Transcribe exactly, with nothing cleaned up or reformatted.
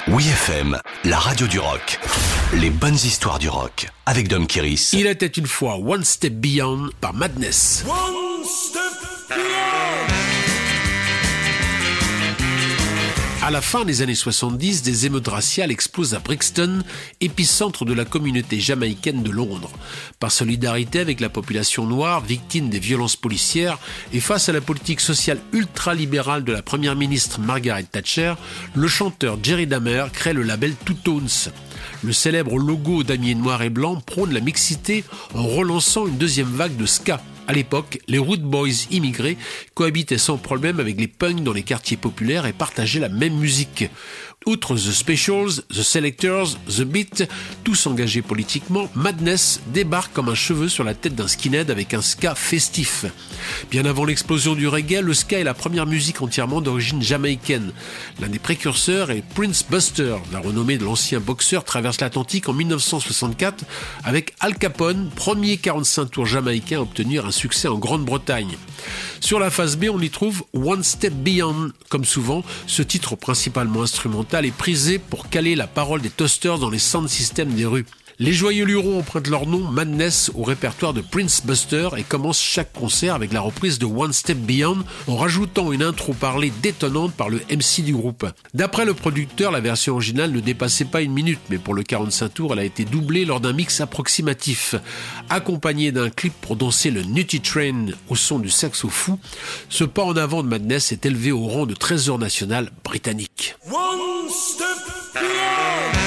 Oui F M, la radio du rock. Les bonnes histoires du rock avec Dom Kiris. Il était une fois One Step Beyond par Madness. One step beyond. À la fin des années soixante-dix, des émeutes raciales explosent à Brixton, épicentre de la communauté jamaïcaine de Londres. Par solidarité avec la population noire, victime des violences policières, et face à la politique sociale ultra-libérale de la première ministre Margaret Thatcher, le chanteur Jerry Damer crée le label Two Tones. Le célèbre logo damier noir et blanc prône la mixité en relançant une deuxième vague de ska. À l'époque, les Rude Boys immigrés cohabitaient sans problème avec les punks dans les quartiers populaires et partageaient la même musique. Outre The Specials, The Selectors, The Beat, tous engagés politiquement, Madness débarque comme un cheveu sur la tête d'un skinhead avec un ska festif. Bien avant l'explosion du reggae, le ska est la première musique entièrement d'origine jamaïcaine. L'un des précurseurs est Prince Buster. La renommée de l'ancien boxeur traverse l'Atlantique en dix-neuf cent soixante-quatre avec Al Capone, premier quarante-cinq tours jamaïcain à obtenir un succès en Grande-Bretagne. Sur la face B, on y trouve One Step Beyond. Comme souvent, ce titre principalement instrumental est prisé pour caler la parole des toasters dans les sound systems des rues. Les Joyeux Lurons empruntent leur nom Madness au répertoire de Prince Buster et commencent chaque concert avec la reprise de One Step Beyond en rajoutant une intro parlée détonnante par le M C du groupe. D'après le producteur, la version originale ne dépassait pas une minute, mais pour le quarante-cinq tours, elle a été doublée lors d'un mix approximatif. Accompagné d'un clip pour danser le Nutty Train au son du saxo fou, ce pas en avant de Madness est élevé au rang de trésor national britannique. One step beyond.